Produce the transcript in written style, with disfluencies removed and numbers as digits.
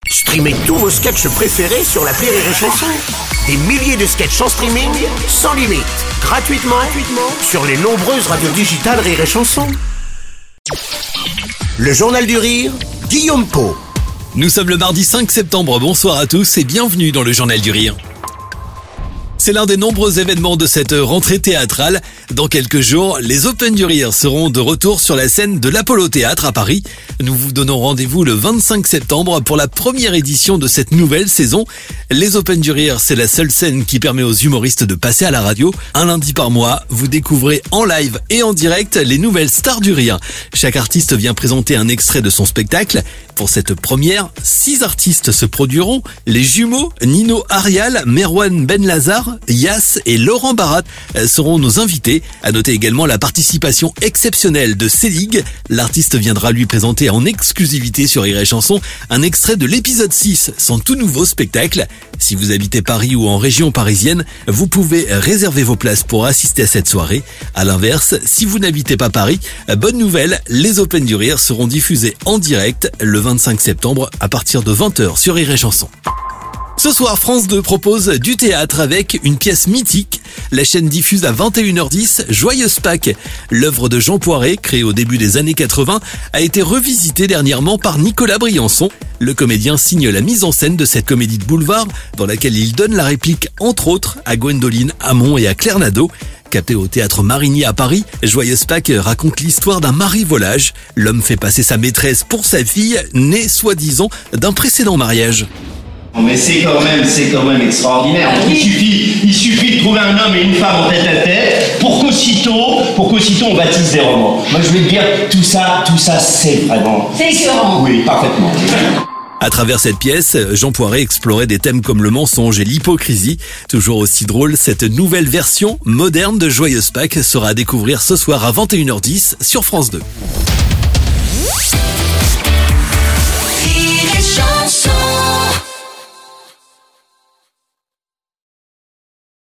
Streamez tous vos sketchs préférés sur l'appli Rire et Chanson. Des milliers de sketchs en streaming, sans limite, gratuitement sur les nombreuses radios digitales Rire et Chanson. Le Journal du Rire, Guillaume Pau. Nous sommes le mardi 5 septembre, bonsoir à tous et bienvenue dans le Journal du Rire. C'est l'un des nombreux événements de cette rentrée théâtrale. Dans quelques jours, les Open du Rire seront de retour sur la scène de l'Apollo Théâtre à Paris. Nous vous donnons rendez-vous le 25 septembre pour la première édition de cette nouvelle saison. Les Open du Rire, c'est la seule scène qui permet aux humoristes de passer à la radio. Un lundi par mois, vous découvrez en live et en direct les nouvelles stars du rire. Chaque artiste vient présenter un extrait de son spectacle. Pour cette première, 6 artistes se produiront. Les jumeaux Nino Arial, Merwan Benlazar, Yass et Laurent Barat seront nos invités. À noter également la participation exceptionnelle de Célig. L'artiste viendra lui présenter en exclusivité sur Rire et Chanson un extrait de l'épisode 6, son tout nouveau spectacle. Si vous habitez Paris ou en région parisienne, vous pouvez réserver vos places pour assister à cette soirée. À l'inverse, si vous n'habitez pas Paris, bonne nouvelle, les Open du Rire seront diffusés en direct le 25 septembre à partir de 20h sur Rire et Chanson. Ce soir, France 2 propose du théâtre avec une pièce mythique. La chaîne diffuse à 21h10 Joyeuse Pâques. L'œuvre de Jean Poiret, créée au début des années 80, a été revisitée dernièrement par Nicolas Briançon. Le comédien signe la mise en scène de cette comédie de boulevard dans laquelle il donne la réplique, entre autres, à Gwendoline Hamon et à Claire Nadeau. Capté au théâtre Marigny à Paris, Joyeuse Pâques raconte l'histoire d'un marivolage. L'homme fait passer sa maîtresse pour sa fille, née soi-disant d'un précédent mariage. Mais c'est quand même extraordinaire. Il suffit de trouver un homme et une femme en tête à tête pour qu'aussitôt on baptise des romans. Moi je vais te dire, tout ça c'est vraiment... C'est écœurant. Oui, parfaitement. À travers cette pièce, Jean Poiret explorait des thèmes comme le mensonge et l'hypocrisie. Toujours aussi drôle, cette nouvelle version moderne de Joyeuse Pâques sera à découvrir ce soir à 21h10 sur France 2.